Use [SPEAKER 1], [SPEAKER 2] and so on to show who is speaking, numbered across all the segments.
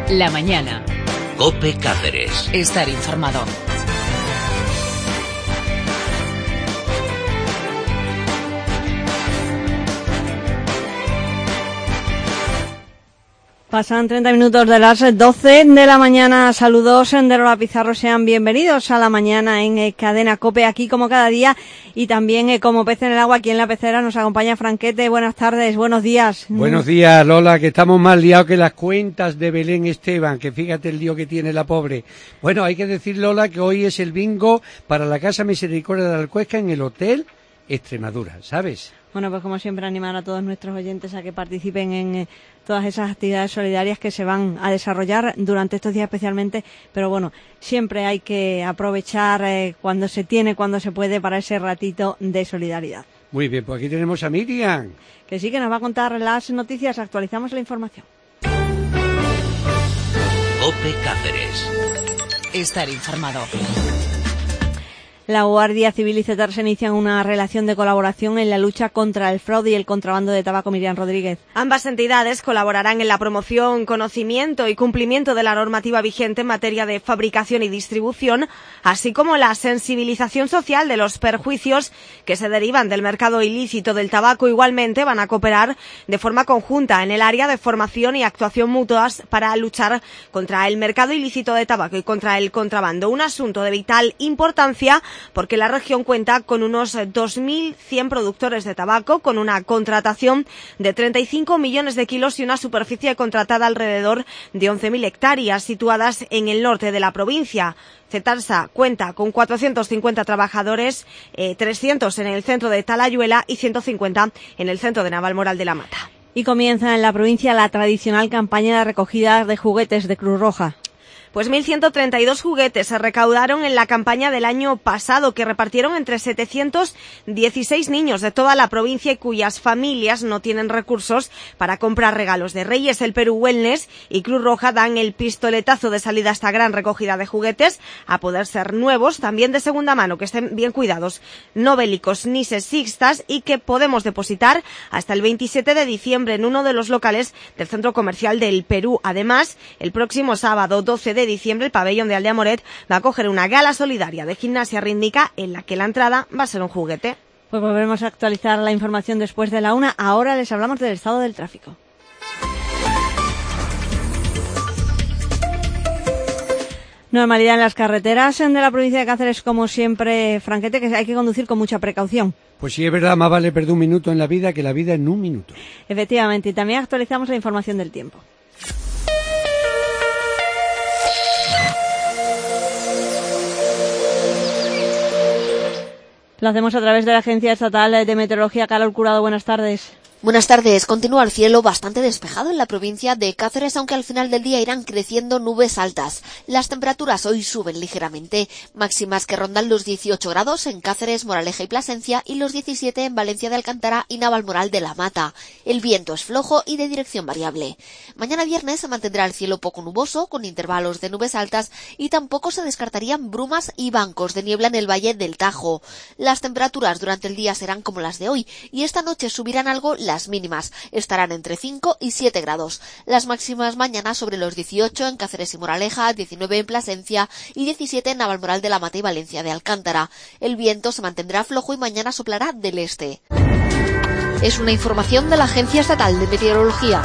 [SPEAKER 1] La mañana.
[SPEAKER 2] COPE Cáceres.
[SPEAKER 1] Estar informado.
[SPEAKER 3] Pasan 30 minutos de las 12 de la mañana. Saludos de Lola Pizarro. Sean bienvenidos a la mañana en Cadena COPE, aquí como cada día y también como pez en el agua, aquí en la pecera nos acompaña Franquete. Buenas tardes, buenos días.
[SPEAKER 4] Buenos días, Lola, que estamos más liados que las cuentas de Belén Esteban, que fíjate el lío que tiene la pobre. Bueno, hay que decir, Lola, que hoy es el bingo para la Casa Misericordia de Alcuesca en el Hotel Extremadura, ¿sabes?
[SPEAKER 3] Bueno, pues como siempre animar a todos nuestros oyentes a que participen en todas esas actividades solidarias que se van a desarrollar durante estos días especialmente, pero bueno, siempre hay que aprovechar cuando se tiene, cuando se puede, para ese ratito de solidaridad.
[SPEAKER 4] Muy bien, pues aquí tenemos a Miriam.
[SPEAKER 3] Que sí, que nos va a contar las noticias, actualizamos la información.
[SPEAKER 2] COPE Cáceres.
[SPEAKER 1] Estar informado.
[SPEAKER 3] La Guardia Civil y CETARS inician una relación de colaboración en la lucha contra el fraude y el contrabando de tabaco. Miriam Rodríguez.
[SPEAKER 5] Ambas entidades colaborarán en la promoción, conocimiento y cumplimiento de la normativa vigente en materia de fabricación y distribución, así como la sensibilización social de los perjuicios que se derivan del mercado ilícito del tabaco. Igualmente van a cooperar de forma conjunta en el área de formación y actuación mutuas para luchar contra el mercado ilícito de tabaco y contra el contrabando. Un asunto de vital importancia porque la región cuenta con unos 2.100 productores de tabaco, con una contratación de 35 millones de kilos y una superficie contratada alrededor de 11.000 hectáreas situadas en el norte de la provincia. CETARSA cuenta con 450 trabajadores, 300 en el centro de Talayuela y 150 en el centro de Navalmoral de la Mata.
[SPEAKER 3] Y comienza en la provincia la tradicional campaña de recogida de juguetes de Cruz Roja.
[SPEAKER 5] Pues 1.132 juguetes se recaudaron en la campaña del año pasado, que repartieron entre 716 niños de toda la provincia y cuyas familias no tienen recursos para comprar regalos de Reyes. El Perú Wellness y Cruz Roja dan el pistoletazo de salida a esta gran recogida de juguetes, a poder ser nuevos, también de segunda mano, que estén bien cuidados, no bélicos ni sexistas, y que podemos depositar hasta el 27 de diciembre en uno de los locales del Centro Comercial del Perú. Además, el próximo sábado 12 de diciembre el pabellón de Aldea Moret va a acoger una gala solidaria de gimnasia rítmica en la que la entrada va a ser un juguete.
[SPEAKER 3] Pues volveremos a actualizar la información después de la 1. Ahora les hablamos del estado del tráfico. Normalidad en las carreteras de la provincia de Cáceres, como siempre, Franquete, que hay que conducir con mucha precaución.
[SPEAKER 4] Pues sí, es verdad, más vale perder un minuto en la vida que la vida en un minuto.
[SPEAKER 3] Efectivamente, y también actualizamos la información del tiempo. Lo hacemos a través de la Agencia Estatal de Meteorología. Carol Curado, buenas tardes.
[SPEAKER 6] Buenas tardes. Continúa el cielo bastante despejado en la provincia de Cáceres, aunque al final del día irán creciendo nubes altas. Las temperaturas hoy suben ligeramente, máximas que rondan los 18 grados en Cáceres, Moraleja y Plasencia y los 17 en Valencia de Alcántara y Navalmoral de la Mata. El viento es flojo y de dirección variable. Mañana viernes se mantendrá el cielo poco nuboso, con intervalos de nubes altas, y tampoco se descartarían brumas y bancos de niebla en el Valle del Tajo. Las temperaturas durante el día serán como las de hoy, y esta noche subirán algo las mínimas. Estarán entre 5 y 7 grados. Las máximas mañana sobre los 18 en Cáceres y Moraleja, 19 en Plasencia y 17 en Navalmoral de la Mata y Valencia de Alcántara. El viento se mantendrá flojo y mañana soplará del este. Es una información de la Agencia Estatal de Meteorología.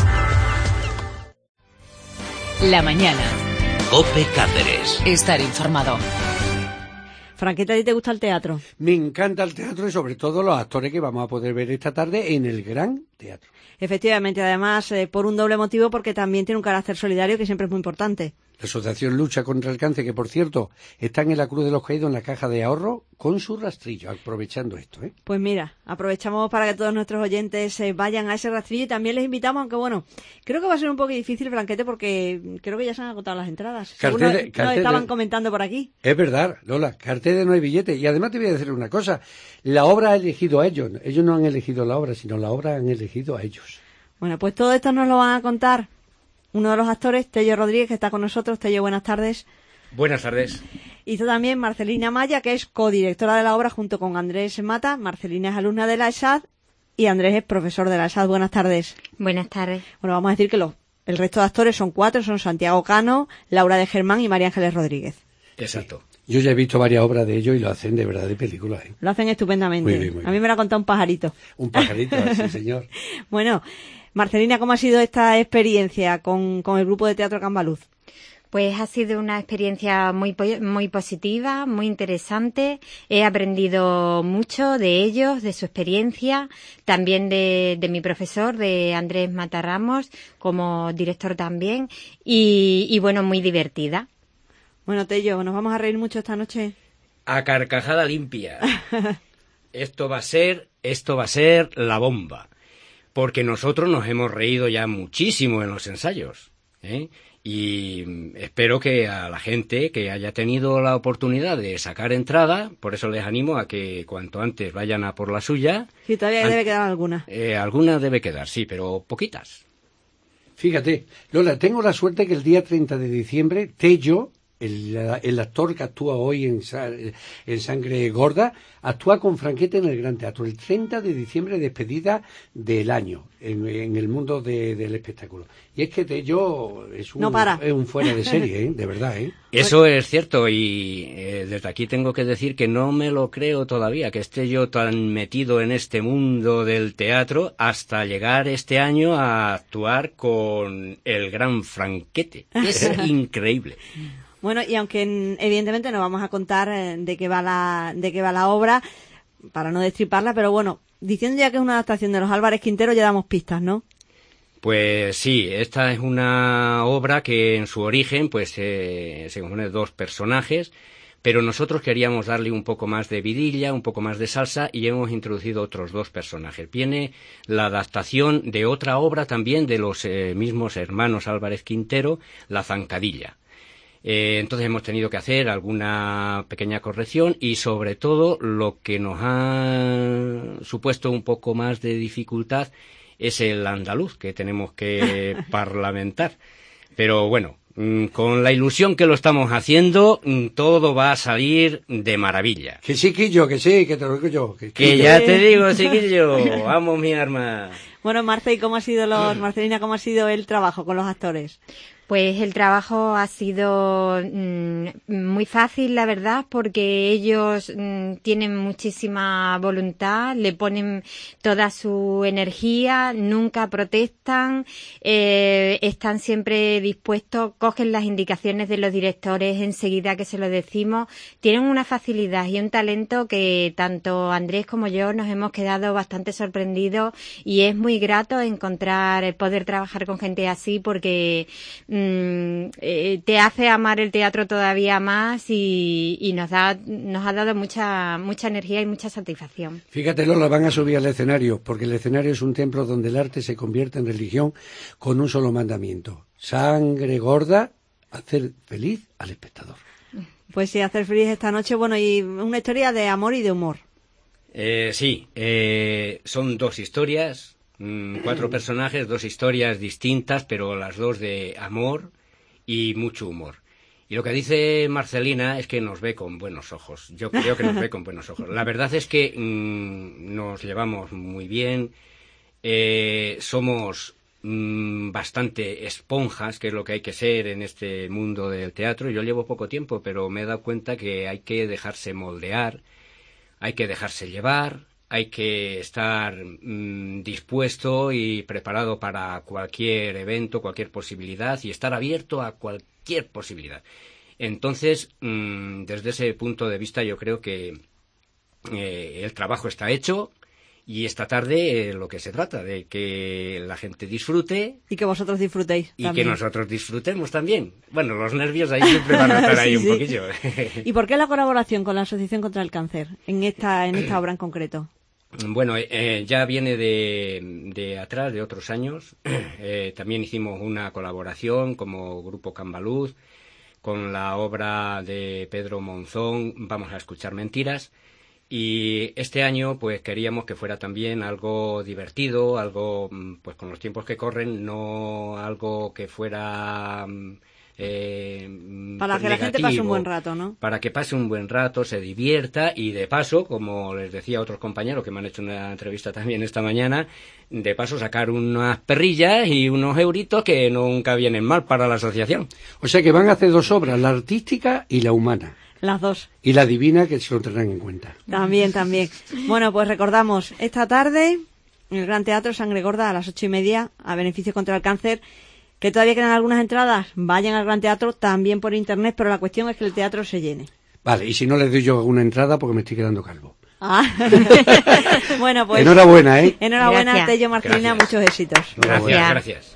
[SPEAKER 1] La mañana.
[SPEAKER 2] COPE Cáceres.
[SPEAKER 1] Estar informado.
[SPEAKER 3] Franqueta, ¿a ti te gusta el teatro?
[SPEAKER 4] Me encanta el teatro y sobre todo los actores que vamos a poder ver esta tarde en el Gran Teatro.
[SPEAKER 3] Efectivamente, además por un doble motivo, porque también tiene un carácter solidario que siempre es muy importante.
[SPEAKER 4] La Asociación Lucha contra el Cáncer, que por cierto están en la Cruz de los Caídos en la caja de ahorro con su rastrillo, aprovechando esto, ¿eh?
[SPEAKER 3] Pues mira, aprovechamos para que todos nuestros oyentes vayan a ese rastrillo y también les invitamos, aunque bueno, creo que va a ser un poco difícil, Franquete, porque creo que ya se han agotado las entradas. Nos estaban comentando por aquí.
[SPEAKER 4] Es verdad, Lola, carteles no hay billetes. Y además te voy a decir una cosa, la obra ha elegido a ellos. Ellos no han elegido la obra, sino la obra han elegido a ellos.
[SPEAKER 3] Bueno, pues todo esto nos lo van a contar uno de los actores, Tello Rodríguez, que está con nosotros. Tello, buenas tardes.
[SPEAKER 7] Buenas tardes.
[SPEAKER 3] Y tú también, Marcelina Maya, que es codirectora de la obra junto con Andrés Mata. Marcelina es alumna de la ESAD y Andrés es profesor de la ESAD. Buenas tardes.
[SPEAKER 8] Buenas tardes.
[SPEAKER 3] Bueno, vamos a decir que los el resto de actores son 4, son Santiago Cano, Laura de Germán y María Ángeles Rodríguez.
[SPEAKER 7] Exacto.
[SPEAKER 4] Yo ya he visto varias obras de ellos y lo hacen de verdad de película, ¿eh?
[SPEAKER 3] Lo hacen estupendamente.
[SPEAKER 4] Muy bien, muy bien.
[SPEAKER 3] A mí me lo ha contado un pajarito.
[SPEAKER 4] Un pajarito, sí, señor.
[SPEAKER 3] Bueno, Marcelina, ¿cómo ha sido esta experiencia con el grupo de teatro Cambaluz?
[SPEAKER 8] Pues ha sido una experiencia muy positiva, muy interesante. He aprendido mucho de ellos, de su experiencia, también de mi profesor, de Andrés Matarramos, como director también, y bueno, muy divertida.
[SPEAKER 3] Bueno, Tello, ¿nos vamos a reír mucho esta noche?
[SPEAKER 7] A carcajada limpia. Esto va a ser la bomba. Porque nosotros nos hemos reído ya muchísimo en los ensayos, ¿eh? Y espero que a la gente que haya tenido la oportunidad de sacar entrada, por eso les animo a que cuanto antes vayan a por la suya.
[SPEAKER 3] Sí, todavía debe quedar alguna.
[SPEAKER 7] Alguna debe quedar, sí, pero poquitas.
[SPEAKER 4] Fíjate, Lola, tengo la suerte que el día 30 de diciembre, Tello, el actor que actúa hoy en Sangre Gorda, actúa con Franquete en el Gran Teatro. El 30 de diciembre, despedida del año en el mundo del espectáculo. Y es que Tello es un fuera de serie, de verdad, ¿eh?
[SPEAKER 7] Eso es cierto, y desde aquí tengo que decir que no me lo creo todavía, que esté yo tan metido en este mundo del teatro hasta llegar este año a actuar con el gran Franquete. Es increíble.
[SPEAKER 3] Bueno, y aunque evidentemente no vamos a contar de qué va la obra, para no destriparla, pero bueno, diciendo ya que es una adaptación de los Álvarez Quintero, ya damos pistas, ¿no?
[SPEAKER 7] Pues sí, esta es una obra que en su origen pues se compone de 2 personajes, pero nosotros queríamos darle un poco más de vidilla, un poco más de salsa, y hemos introducido otros 2 personajes. Viene la adaptación de otra obra también de los mismos hermanos Álvarez Quintero, La Zancadilla. Entonces hemos tenido que hacer alguna pequeña corrección y sobre todo lo que nos ha supuesto un poco más de dificultad es el andaluz que tenemos que parlamentar. Pero bueno, con la ilusión que lo estamos haciendo, todo va a salir de maravilla.
[SPEAKER 4] Que sí, Quillo, que sí, que te lo digo yo.
[SPEAKER 7] Que ya te digo, Chiquillo, vamos mi arma.
[SPEAKER 3] Bueno, Marce, Marcelina, ¿cómo ha sido el trabajo con los actores?
[SPEAKER 8] Pues el trabajo ha sido muy fácil, la verdad, porque ellos tienen muchísima voluntad, le ponen toda su energía, nunca protestan, están siempre dispuestos, cogen las indicaciones de los directores enseguida que se lo decimos, tienen una facilidad y un talento que tanto Andrés como yo nos hemos quedado bastante sorprendidos, y es muy grato poder trabajar con gente así, porque te hace amar el teatro todavía más y nos ha dado mucha energía y mucha satisfacción.
[SPEAKER 4] Fíjate, Lola, van a subir al escenario, porque el escenario es un templo donde el arte se convierte en religión con un solo mandamiento: Sangre Gorda, hacer feliz al espectador.
[SPEAKER 3] Pues sí, hacer feliz esta noche, bueno, y una historia de amor y de humor.
[SPEAKER 7] Sí, son 2 historias, 4 personajes, 2 historias distintas, pero las 2 de amor y mucho humor. Y lo que dice Marcelina es que nos ve con buenos ojos. Yo creo que nos ve con buenos ojos. La verdad es que nos llevamos muy bien, somos bastante esponjas, que es lo que hay que ser en este mundo del teatro. Yo llevo poco tiempo, pero me he dado cuenta que hay que dejarse moldear, hay que dejarse llevar, hay que estar dispuesto y preparado para cualquier evento, cualquier posibilidad, y estar abierto a cualquier posibilidad. Entonces, desde ese punto de vista, yo creo que el trabajo está hecho, y esta tarde lo que se trata, de que la gente disfrute.
[SPEAKER 3] Y que vosotros disfrutéis
[SPEAKER 7] y
[SPEAKER 3] también.
[SPEAKER 7] que nosotros disfrutemos también. Bueno, los nervios ahí siempre van a estar ahí un poquillo.
[SPEAKER 3] ¿Y por qué la colaboración con la Asociación contra el Cáncer en esta obra en concreto?
[SPEAKER 7] Bueno, ya viene de atrás, de otros años. También hicimos una colaboración como Grupo Cambaluz con la obra de Pedro Monzón, Vamos a escuchar mentiras. Y este año pues queríamos que fuera también algo divertido, algo pues con los tiempos que corren, no algo que fuera
[SPEAKER 3] para que la gente pase un buen rato, ¿no?
[SPEAKER 7] Para que pase un buen rato, se divierta y de paso, como les decía otros compañeros que me han hecho una entrevista también esta mañana, de paso sacar unas perrillas y unos euritos que nunca vienen mal para la asociación.
[SPEAKER 4] O sea que van a hacer 2 obras, la artística y la humana.
[SPEAKER 3] Las 2.
[SPEAKER 4] Y la divina, que se lo tendrán en cuenta.
[SPEAKER 3] También. Bueno, pues recordamos, esta tarde en el Gran Teatro Sangre Gorda a las 8:30 a beneficio contra el cáncer. Que todavía quedan algunas entradas, vayan al Gran Teatro también por internet, pero la cuestión es que el teatro se llene.
[SPEAKER 4] Vale, y si no les doy yo alguna entrada porque me estoy quedando calvo.
[SPEAKER 3] Bueno, pues
[SPEAKER 4] enhorabuena, ¿eh?
[SPEAKER 3] Enhorabuena, Tello, Marcelina, muchos éxitos.
[SPEAKER 7] Gracias.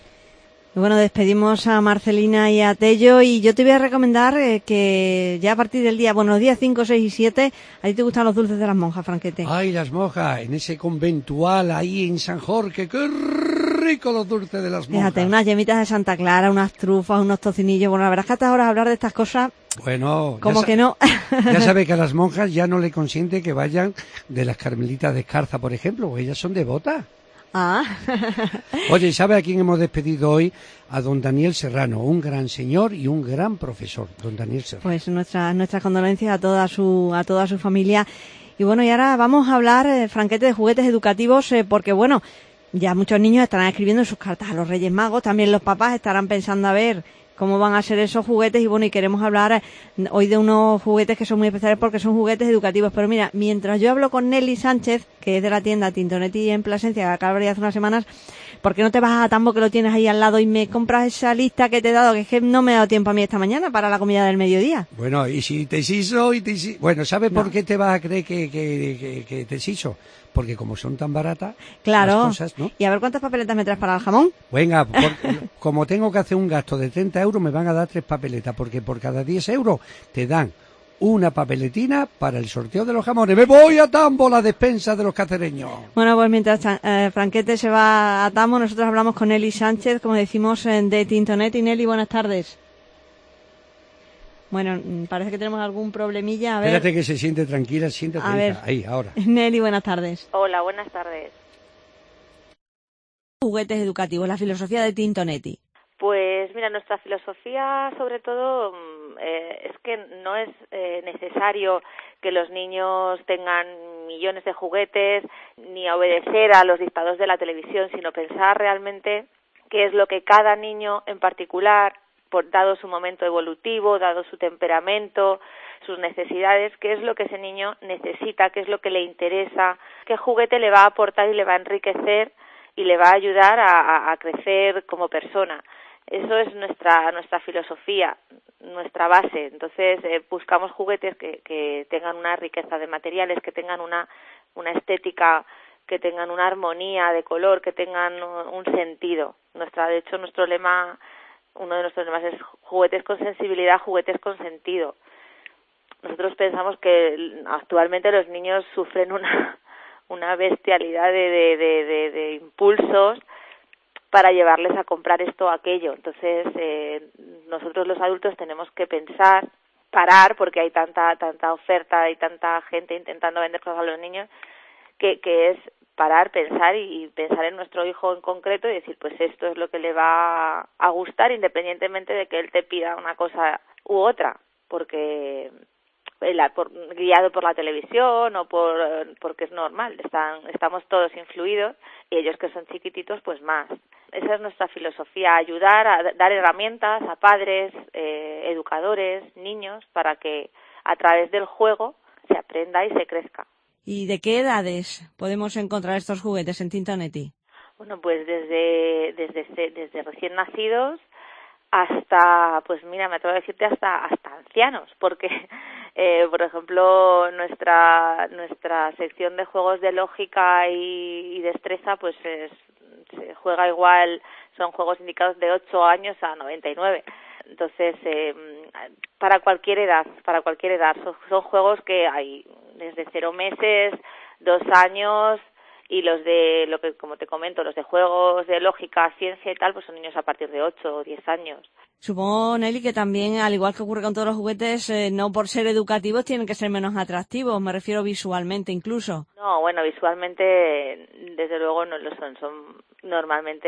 [SPEAKER 3] Y bueno, despedimos a Marcelina y a Tello, y yo te voy a recomendar que ya a partir del día, los días 5, 6 y 7, a ti te gustan los dulces de las monjas, Franquete.
[SPEAKER 4] Ay, las monjas, en ese conventual ahí en San Jorge, qué rico los dulces de las monjas.
[SPEAKER 3] Fíjate, unas yemitas de Santa Clara, unas trufas, unos tocinillos. Bueno, la verdad es que hasta ahora hablar de estas cosas,
[SPEAKER 4] bueno,
[SPEAKER 3] como que no.
[SPEAKER 4] Ya sabe que a las monjas ya no le consiente que vayan de las carmelitas de Escarza, por ejemplo, porque ellas son devotas.
[SPEAKER 3] Ah.
[SPEAKER 4] Oye, ¿sabe a quién hemos despedido hoy? A don Daniel Serrano, un gran señor y un gran profesor, don Daniel Serrano.
[SPEAKER 3] Pues nuestras condolencias a toda su familia. Y bueno, y ahora vamos a hablar, Franquete, de juguetes educativos, porque bueno, ya muchos niños estarán escribiendo sus cartas a los Reyes Magos, también los papás estarán pensando a ver cómo van a ser esos juguetes, y bueno, y queremos hablar hoy de unos juguetes que son muy especiales porque son juguetes educativos. Pero mira, mientras yo hablo con Nelly Sánchez, que es de la tienda Tintonetti en Plasencia, que acaba de abrir hace unas semanas, ¿por qué no te vas a Tambo, que lo tienes ahí al lado, y me compras esa lista que te he dado, que es que no me ha dado tiempo a mí esta mañana para la comida del mediodía?
[SPEAKER 4] Bueno, y si te siso Bueno, ¿sabes por qué te vas a creer que te siso? Porque como son tan baratas,
[SPEAKER 3] claro,
[SPEAKER 4] las cosas, ¿no?
[SPEAKER 3] Y a ver cuántas papeletas me traes para el jamón.
[SPEAKER 4] Venga, como tengo que hacer un gasto de 30 euros, me van a dar 3 papeletas, porque por cada 10 euros te dan una papeletina para el sorteo de los jamones. ¡Me voy a Tambo, la despensa de los cacereños!
[SPEAKER 3] Bueno, pues mientras Franquete se va a Tambo, nosotros hablamos con Nelly Sánchez, como decimos, de Tintonetti. Nelly, buenas tardes. Bueno, parece que tenemos algún problemilla. A ver.
[SPEAKER 4] Espérate que se siente tranquila, siéntate ahí, ahora.
[SPEAKER 3] Nelly, buenas tardes.
[SPEAKER 9] Hola, buenas tardes.
[SPEAKER 3] Juguetes educativos, la filosofía de Tintonetti.
[SPEAKER 9] Pues mira, nuestra filosofía sobre todo es que no es necesario que los niños tengan millones de juguetes ni obedecer a los dictados de la televisión, sino pensar realmente qué es lo que cada niño en particular, dado su momento evolutivo, dado su temperamento, sus necesidades, qué es lo que ese niño necesita, qué es lo que le interesa, qué juguete le va a aportar y le va a enriquecer y le va a ayudar a crecer como persona. Eso es nuestra filosofía, nuestra base. Entonces buscamos juguetes que tengan una riqueza de materiales, que tengan una estética, que tengan una armonía de color, que tengan un sentido. De hecho, nuestro lema, uno de nuestros lemas es juguetes con sensibilidad, juguetes con sentido. Nosotros pensamos que actualmente los niños sufren una bestialidad de impulsos para llevarles a comprar esto o aquello. Entonces, nosotros los adultos tenemos que parar, porque hay tanta oferta y tanta gente intentando vender cosas a los niños, que es parar, pensar y pensar en nuestro hijo en concreto y decir, pues esto es lo que le va a gustar, independientemente de que él te pida una cosa u otra, porque guiado por la televisión o porque es normal, estamos todos influidos, y ellos que son chiquititos pues más. Esa es nuestra filosofía, ayudar a dar herramientas a padres, educadores, niños, para que a través del juego se aprenda y se crezca.
[SPEAKER 3] ¿Y de qué edades podemos encontrar estos juguetes en Tintonetti?
[SPEAKER 9] Bueno, pues desde recién nacidos hasta, pues mira, me atrevo a decirte hasta ancianos, porque por ejemplo nuestra sección de juegos de lógica y destreza pues se juega igual, son juegos indicados de 8 años a 99. Entonces para cualquier edad son juegos que hay desde 0 meses, 2 años, y los de, lo que como te comento, los de juegos de lógica, ciencia y tal, pues son niños a partir de 8 o 10 años.
[SPEAKER 3] Supongo, Nelly, que también, al igual que ocurre con todos los juguetes, no por ser educativos tienen que ser menos atractivos, me refiero visualmente incluso.
[SPEAKER 9] No, bueno, visualmente desde luego no lo son normalmente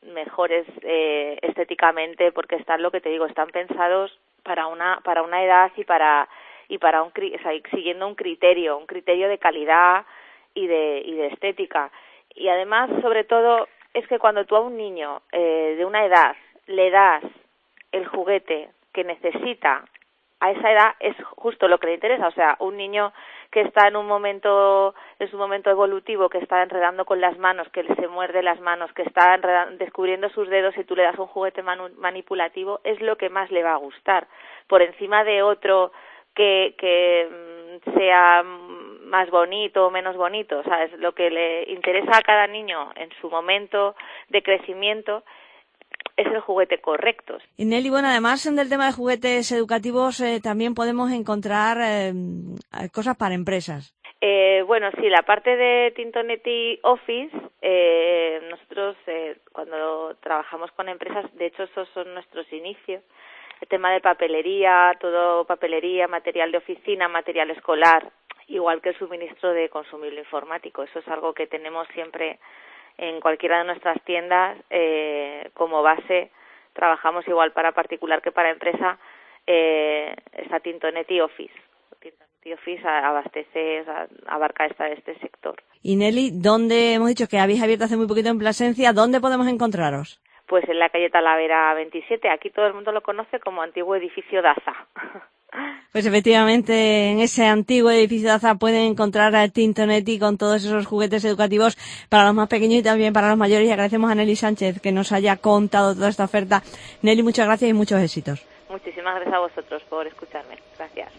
[SPEAKER 9] mejores estéticamente, porque están, lo que te digo, están pensados para una edad y para siguiendo un criterio de calidad y de estética. Y además, sobre todo, es que cuando tú a un niño de una edad le das el juguete que necesita a esa edad, es justo lo que le interesa. O sea, un niño que está en su momento evolutivo, que está enredando con las manos, que se muerde las manos, que está descubriendo sus dedos, y tú le das un juguete manipulativo, es lo que más le va a gustar, por encima de otro que sea más bonito o menos bonito. O sea, es lo que le interesa a cada niño en su momento de crecimiento, es el juguete correcto.
[SPEAKER 3] Y Nelly, bueno, además del tema de juguetes educativos, también podemos encontrar cosas para empresas.
[SPEAKER 9] Bueno, sí, la parte de Tintonetti Office, nosotros cuando trabajamos con empresas, de hecho esos son nuestros inicios, el tema de papelería, todo papelería, material de oficina, material escolar, igual que el suministro de consumible informático. Eso es algo que tenemos siempre en cualquiera de nuestras tiendas como base. Trabajamos igual para particular que para empresa. Está Tintonetti Office. Tintonetti Office abastece, o sea, abarca este sector.
[SPEAKER 3] Y Nelly, ¿dónde hemos dicho que habéis abierto hace muy poquito en Plasencia? ¿Dónde podemos encontraros?
[SPEAKER 9] Pues en la calle Talavera 27. Aquí todo el mundo lo conoce como antiguo edificio Daza.
[SPEAKER 3] Pues efectivamente, en ese antiguo edificio Daza pueden encontrar a Tintonetti con todos esos juguetes educativos para los más pequeños y también para los mayores. Y agradecemos a Nelly Sánchez que nos haya contado toda esta oferta. Nelly, muchas gracias y muchos éxitos.
[SPEAKER 9] Muchísimas gracias a vosotros por escucharme. Gracias.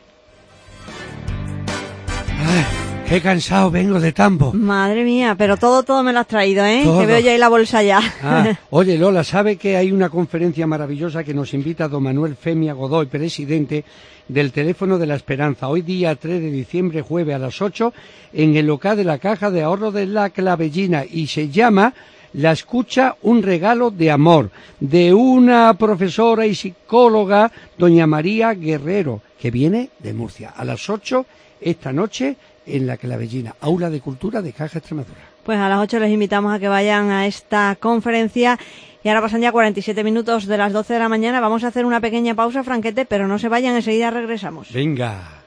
[SPEAKER 4] Ay, qué cansado vengo de Tambo.
[SPEAKER 3] Madre mía, pero todo me lo has traído, ¿eh?
[SPEAKER 4] Todo.
[SPEAKER 3] Que veo ya ahí la bolsa ya.
[SPEAKER 4] Oye, Lola, ¿sabe que hay una conferencia maravillosa que nos invita don Manuel Femia Godoy, presidente del Teléfono de la Esperanza, hoy día 3 de diciembre, jueves a las 8, en el local de la Caja de Ahorro de la Clavellina, y se llama La escucha, un regalo de amor, de una profesora y psicóloga, doña María Guerrero, que viene de Murcia, a las 8 esta noche en la Clavellina, Aula de Cultura de Caja Extremadura.
[SPEAKER 3] Pues a las 8 les invitamos a que vayan a esta conferencia. Y ahora pasan ya 47 minutos de las 12 de la mañana. Vamos a hacer una pequeña pausa, Franquete, pero no se vayan, enseguida regresamos.
[SPEAKER 4] Venga.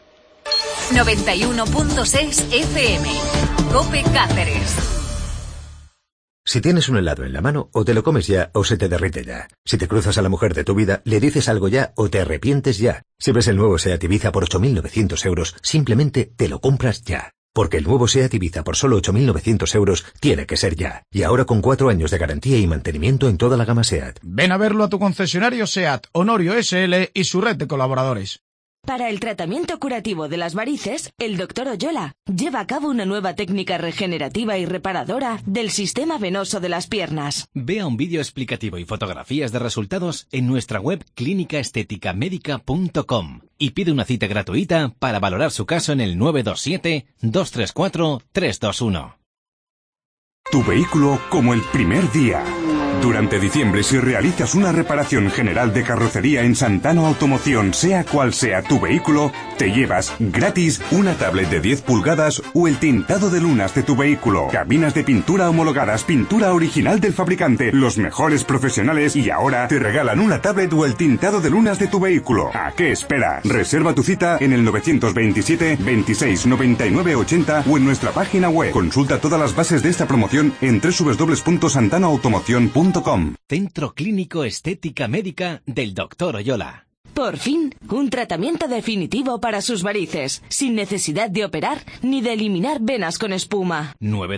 [SPEAKER 1] 91.6 FM. COPE Cáceres.
[SPEAKER 10] Si tienes un helado en la mano, o te lo comes ya o se te derrite ya. Si te cruzas a la mujer de tu vida, le dices algo ya o te arrepientes ya. Si ves el nuevo SEAT Ibiza por 8.900 euros, simplemente te lo compras ya. Porque el nuevo SEAT Ibiza por solo 8.900 euros tiene que ser ya. Y ahora con 4 años de garantía y mantenimiento en toda la gama SEAT.
[SPEAKER 11] Ven a verlo a tu concesionario SEAT, Honorio SL y su red de colaboradores.
[SPEAKER 12] Para el tratamiento curativo de las varices, el Dr. Oyola lleva a cabo una nueva técnica regenerativa y reparadora del sistema venoso de las piernas.
[SPEAKER 13] Vea un vídeo explicativo y fotografías de resultados en nuestra web clínicaestéticamedica.com y pide una cita gratuita para valorar su caso en el 927-234-321.
[SPEAKER 14] Tu vehículo como el primer día. Durante diciembre, si realizas una reparación general de carrocería en Santano Automoción, sea cual sea tu vehículo, te llevas gratis una tablet de 10 pulgadas o el tintado de lunas de tu vehículo. Cabinas de pintura homologadas, pintura original del fabricante, los mejores profesionales, y ahora te regalan una tablet o el tintado de lunas de tu vehículo. ¿A qué esperas? Reserva tu cita en el 927 26 99 80 o en nuestra página web. Consulta todas las bases de esta promoción en www.santanoautomoción.com.
[SPEAKER 13] Centro Clínico Estética Médica del Dr. Oyola.
[SPEAKER 12] Por fin, un tratamiento definitivo para sus varices, sin necesidad de operar ni de eliminar venas con espuma.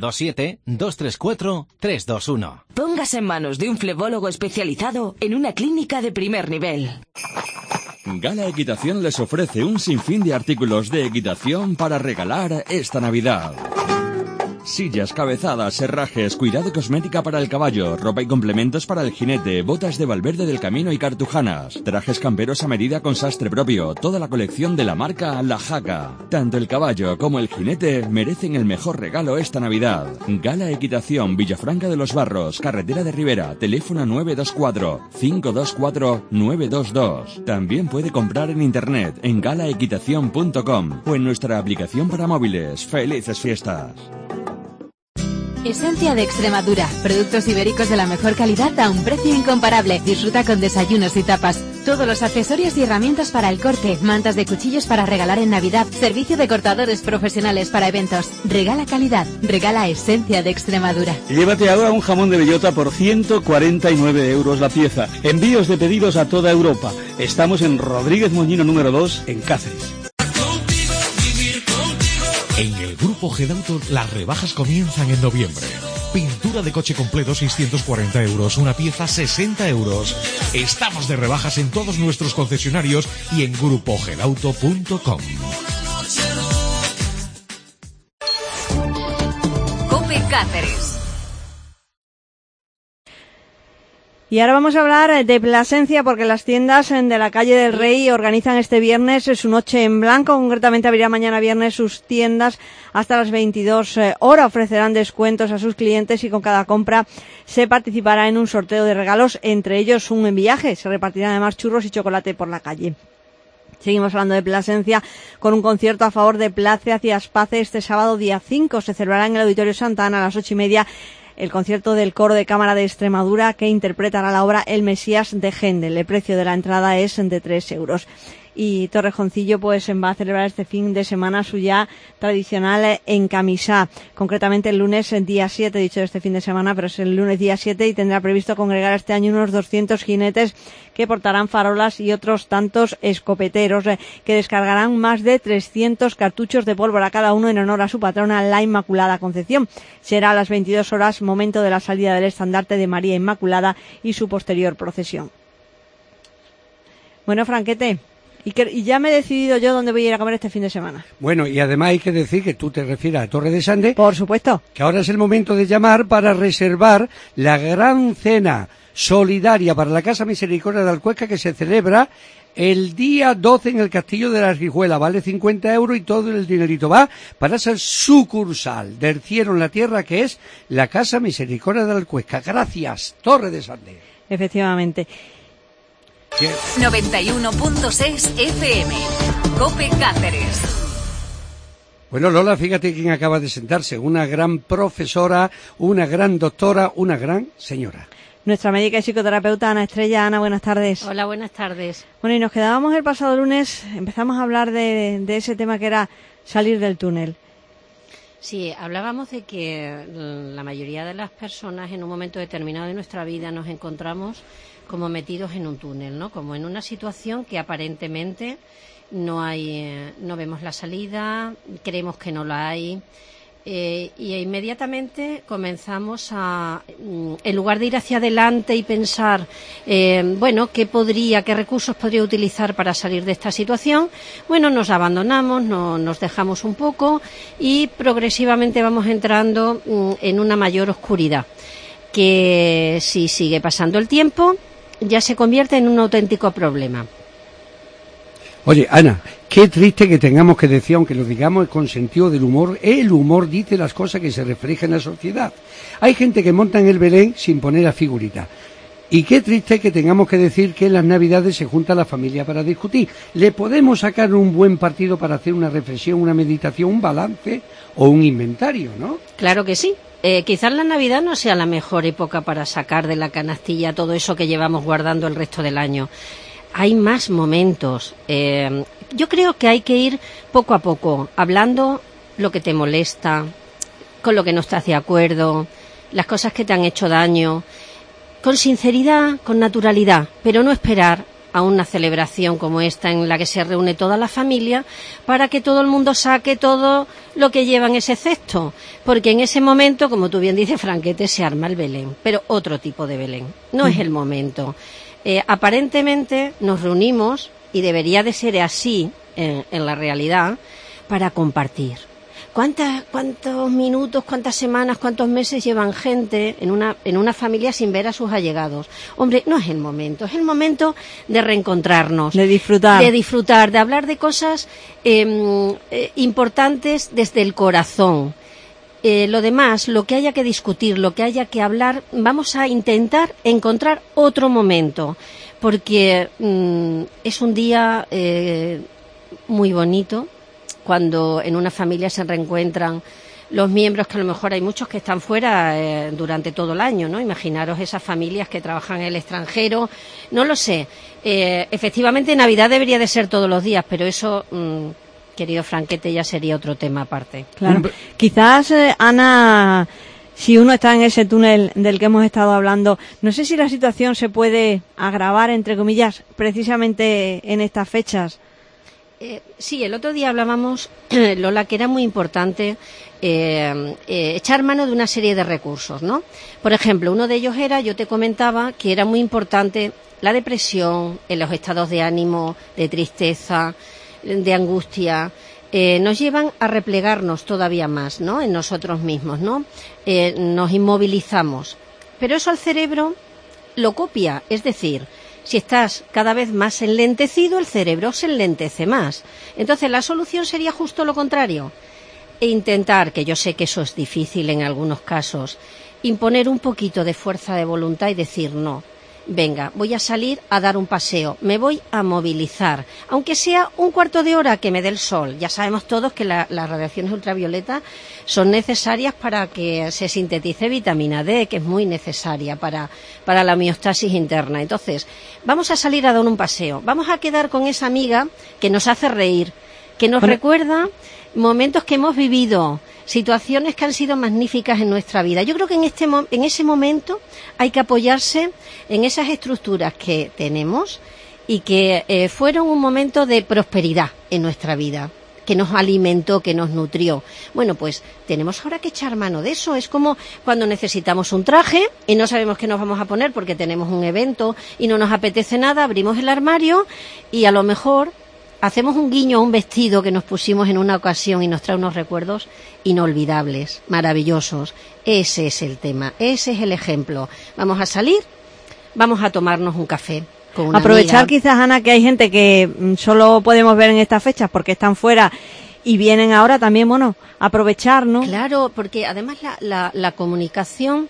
[SPEAKER 13] 927-234-321.
[SPEAKER 12] Póngase en manos de un flebólogo especializado en una clínica de primer nivel.
[SPEAKER 15] Gala Equitación les ofrece un sinfín de artículos de equitación para regalar esta Navidad. Sillas, cabezadas, herrajes, cuidado y cosmética para el caballo, ropa y complementos para el jinete, botas de Valverde del Camino y cartujanas, trajes camperos a medida con sastre propio, toda la colección de la marca La Jaca. Tanto el caballo como el jinete merecen el mejor regalo esta Navidad. Gala Equitación, Villafranca de los Barros, Carretera de Rivera, teléfono 924-524-922. También puede comprar en internet en galaequitación.com o en nuestra aplicación para móviles. ¡Felices fiestas!
[SPEAKER 16] Esencia de Extremadura. Productos ibéricos de la mejor calidad a un precio incomparable. Disfruta con desayunos y tapas. Todos los accesorios y herramientas para el corte. Mantas de cuchillos para regalar en Navidad. Servicio de cortadores profesionales para eventos. Regala calidad. Regala Esencia de Extremadura.
[SPEAKER 17] Llévate ahora un jamón de bellota por 149 euros la pieza. Envíos de pedidos a toda Europa. Estamos en Rodríguez Moñino número 2, en Cáceres.
[SPEAKER 18] En el Grupo Gedauto las rebajas comienzan en noviembre. Pintura de coche completo 640 euros, una pieza 60 euros. Estamos de rebajas en todos nuestros concesionarios y en grupogedauto.com.
[SPEAKER 1] COPE Cáceres.
[SPEAKER 3] Y ahora vamos a hablar de Plasencia, porque las tiendas de la calle del Rey organizan este viernes su noche en blanco. Concretamente abrirá mañana viernes sus tiendas hasta las 22 horas. Ofrecerán descuentos a sus clientes y con cada compra se participará en un sorteo de regalos, entre ellos un viaje. Se repartirán además churros y chocolate por la calle. Seguimos hablando de Plasencia con un concierto a favor de Place hacia Aspace este sábado día 5. Se celebrará en el Auditorio Santa Ana a las 8:30. El concierto del Coro de Cámara de Extremadura, que interpretará la obra El Mesías de Händel. El precio de la entrada es de 3 euros. Y Torrejoncillo pues va a celebrar este fin de semana su ya tradicional encamisá. Concretamente el lunes día 7, dicho este fin de semana, pero es el lunes día 7, y tendrá previsto congregar este año unos 200 jinetes que portarán farolas y otros tantos escopeteros que descargarán más de 300 cartuchos de pólvora cada uno en honor a su patrona, la Inmaculada Concepción. Será a las 22 horas, momento de la salida del estandarte de María Inmaculada y su posterior procesión. Bueno, Franquete, y ya me he decidido yo dónde voy a ir a comer este fin de semana.
[SPEAKER 4] Bueno, y además hay que decir que tú te refieres a Torre de Sande.
[SPEAKER 3] Por supuesto.
[SPEAKER 4] Que ahora es el momento de llamar para reservar la gran cena solidaria para la Casa Misericordia de Alcuesca, que se celebra el día 12 en el Castillo de la Rijuela. Vale 50 euros y todo el dinerito va para esa sucursal del cielo en la tierra que es la Casa Misericordia de Alcuesca. Gracias, Torre de Sande.
[SPEAKER 3] Efectivamente.
[SPEAKER 1] 91.6 FM. COPE Cáceres.
[SPEAKER 4] Bueno, Lola, fíjate quién acaba de sentarse. Una gran profesora, una gran doctora, una gran señora.
[SPEAKER 3] Nuestra médica y psicoterapeuta Ana Estrella. Ana, buenas tardes.
[SPEAKER 19] Hola, buenas tardes.
[SPEAKER 3] Bueno, y nos quedábamos el pasado lunes, empezamos a hablar de ese tema que era salir del túnel.
[SPEAKER 19] Sí, hablábamos de que la mayoría de las personas en un momento determinado de nuestra vida nos encontramos como metidos en un túnel, ¿no? Como en una situación que aparentemente no vemos la salida, creemos que no la hay, y inmediatamente comenzamos en lugar de ir hacia adelante y pensar, qué recursos podría utilizar para salir de esta situación, nos abandonamos, nos dejamos un poco y progresivamente vamos entrando en una mayor oscuridad, que si sigue pasando el tiempo ya se convierte en un auténtico problema.
[SPEAKER 4] Oye, Ana, qué triste que tengamos que decir, aunque lo digamos con sentido del humor, el humor dice las cosas que se reflejan en la sociedad. Hay gente que monta en el Belén sin poner la figurita. Y qué triste que tengamos que decir que en las Navidades se junta la familia para discutir. ¿Le podemos sacar un buen partido para hacer una reflexión, una meditación, un balance o un inventario, no?
[SPEAKER 19] Claro que sí. Quizás la Navidad no sea la mejor época para sacar de la canastilla todo eso que llevamos guardando el resto del año. Hay más momentos. Yo creo que hay que ir poco a poco, hablando lo que te molesta, con lo que no estás de acuerdo, las cosas que te han hecho daño, con sinceridad, con naturalidad, pero no esperar a una celebración como esta en la que se reúne toda la familia para que todo el mundo saque todo lo que lleva en ese cesto, porque en ese momento, como tú bien dices, Franquete, se arma el Belén, pero otro tipo de Belén, no es el momento. Aparentemente nos reunimos, y debería de ser así en la realidad, para compartir. ¿Cuántos minutos, cuántas semanas, cuántos meses llevan gente en una familia sin ver a sus allegados? Hombre, no es el momento, es el momento de reencontrarnos.
[SPEAKER 3] De disfrutar,
[SPEAKER 19] de hablar de cosas importantes desde el corazón. Lo demás, lo que haya que discutir, lo que haya que hablar, vamos a intentar encontrar otro momento, porque es un día muy bonito, cuando en una familia se reencuentran los miembros, que a lo mejor hay muchos que están fuera durante todo el año, ¿no? Imaginaros esas familias que trabajan en el extranjero, no lo sé. Efectivamente, Navidad debería de ser todos los días, pero eso, querido Franquete, ya sería otro tema aparte.
[SPEAKER 3] Claro. Quizás, Ana, si uno está en ese túnel del que hemos estado hablando, no sé si la situación se puede agravar, entre comillas, precisamente en estas fechas.
[SPEAKER 19] Sí, el otro día hablábamos, Lola, que era muy importante echar mano de una serie de recursos, ¿no? Por ejemplo, uno de ellos era, yo te comentaba, que era muy importante la depresión, los estados de ánimo, de tristeza, de angustia, nos llevan a replegarnos todavía más, ¿no? En nosotros mismos, ¿no? Nos inmovilizamos. Pero eso al cerebro lo copia, es decir, si estás cada vez más enlentecido, el cerebro se enlentece más. Entonces, la solución sería justo lo contrario. E intentar, que yo sé que eso es difícil en algunos casos, imponer un poquito de fuerza de voluntad y decir no. Venga, voy a salir a dar un paseo, me voy a movilizar, aunque sea un cuarto de hora que me dé el sol. Ya sabemos todos que las radiaciones ultravioletas son necesarias para que se sintetice vitamina D, que es muy necesaria para la homeostasis interna. Entonces, vamos a salir a dar un paseo, vamos a quedar con esa amiga que nos hace reír, que nos recuerda momentos que hemos vivido, situaciones que han sido magníficas en nuestra vida. Yo creo que en ese momento hay que apoyarse en esas estructuras que tenemos y que fueron un momento de prosperidad en nuestra vida, que nos alimentó, que nos nutrió. Bueno, pues tenemos ahora que echar mano de eso. Es como cuando necesitamos un traje y no sabemos qué nos vamos a poner porque tenemos un evento y no nos apetece nada, abrimos el armario y a lo mejor hacemos un guiño a un vestido que nos pusimos en una ocasión y nos trae unos recuerdos inolvidables, maravillosos. Ese es el tema, ese es el ejemplo. Vamos a salir, vamos a tomarnos un café con una
[SPEAKER 3] aprovechar
[SPEAKER 19] amiga.
[SPEAKER 3] Quizás, Ana, que hay gente que solo podemos ver en estas fechas porque están fuera y vienen ahora también, bueno, aprovechar, ¿no?
[SPEAKER 19] Claro, porque además la comunicación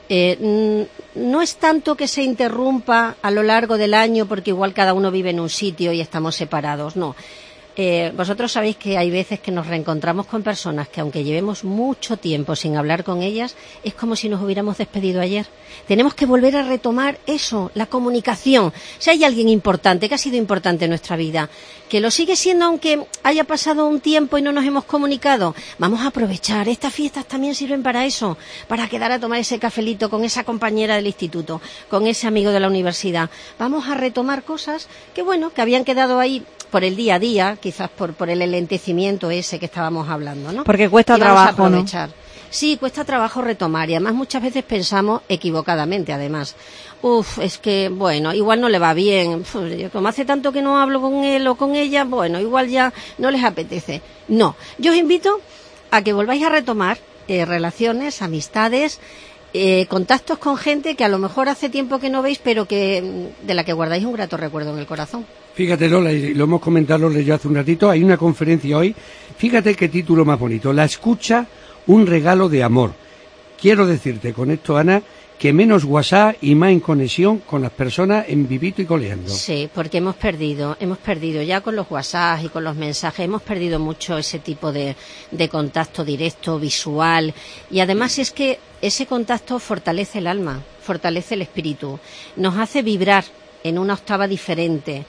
[SPEAKER 19] no es tanto que se interrumpa a lo largo del año porque igual cada uno vive en un sitio y estamos separados, no. Vosotros sabéis que hay veces que nos reencontramos con personas que aunque llevemos mucho tiempo sin hablar con ellas, es como si nos hubiéramos despedido ayer. Tenemos que volver a retomar eso, la comunicación. Si hay alguien importante, que ha sido importante en nuestra vida, que lo sigue siendo aunque haya pasado un tiempo y no nos hemos comunicado, vamos a aprovechar. Estas fiestas también sirven para eso, para quedar a tomar ese cafelito con esa compañera del instituto, con ese amigo de la universidad. Vamos a retomar cosas que, bueno, que habían quedado ahí por el día a día, quizás por el enlentecimiento ese que estábamos hablando, ¿no?
[SPEAKER 3] Porque cuesta trabajo, ¿no?
[SPEAKER 19] Sí, cuesta trabajo retomar y además muchas veces pensamos equivocadamente, además. Es que, bueno, igual no le va bien. Como hace tanto que no hablo con él o con ella, bueno, igual ya no les apetece. No, yo os invito a que volváis a retomar relaciones, amistades, contactos con gente que a lo mejor hace tiempo que no veis, pero que de la que guardáis un grato recuerdo en el corazón.
[SPEAKER 4] Fíjate, Lola, y lo hemos comentado yo hace un ratito, hay una conferencia hoy, fíjate qué título más bonito, La escucha, un regalo de amor. Quiero decirte con esto, Ana, que menos WhatsApp y más en conexión con las personas en vivito y coleando.
[SPEAKER 19] Sí, porque hemos perdido ya con los WhatsApp y con los mensajes, hemos perdido mucho ese tipo de contacto directo, visual, y además es que ese contacto fortalece el alma, fortalece el espíritu, nos hace vibrar en una octava diferente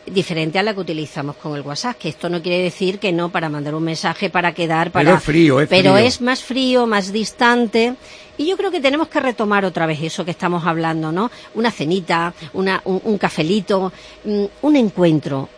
[SPEAKER 19] a la que utilizamos con el WhatsApp, que esto no quiere decir que no para mandar un mensaje, para quedar, para...
[SPEAKER 4] Pero es frío,
[SPEAKER 19] pero es más frío, más distante, y yo creo que tenemos que retomar otra vez eso que estamos hablando, ¿no? Una cenita, un cafelito, un encuentro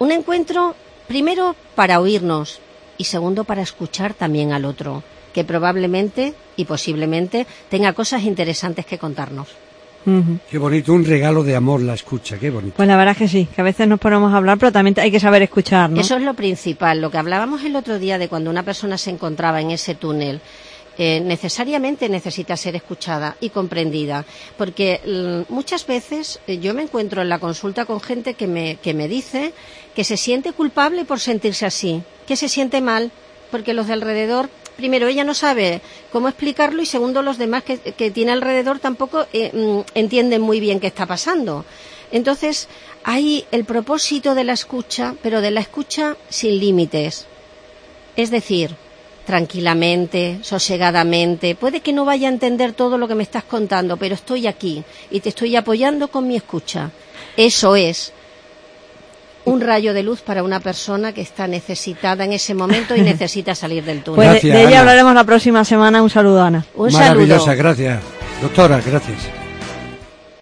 [SPEAKER 19] primero para oírnos y segundo para escuchar también al otro, que probablemente y posiblemente tenga cosas interesantes que contarnos.
[SPEAKER 4] Qué bonito, un regalo de amor la escucha, qué bonito.
[SPEAKER 3] Pues la verdad es que sí, que a veces nos ponemos a hablar, pero también hay que saber escuchar, ¿no?
[SPEAKER 19] Eso es lo principal, lo que hablábamos el otro día de cuando una persona se encontraba en ese túnel. Necesariamente necesita ser escuchada y comprendida, porque muchas veces yo me encuentro en la consulta con gente que me dice que se siente culpable por sentirse así, que se siente mal, porque los de alrededor, primero, ella no sabe cómo explicarlo y segundo, los demás que tiene alrededor tampoco entienden muy bien qué está pasando. Entonces, hay el propósito de la escucha, pero de la escucha sin límites. Es decir, tranquilamente, sosegadamente. Puede que no vaya a entender todo lo que me estás contando, pero estoy aquí y te estoy apoyando con mi escucha. Eso es un rayo de luz para una persona que está necesitada en ese momento y necesita salir del túnel.
[SPEAKER 3] Pues de ella hablaremos la próxima semana. Un saludo, Ana.
[SPEAKER 4] Maravillosa, gracias. Doctora, gracias.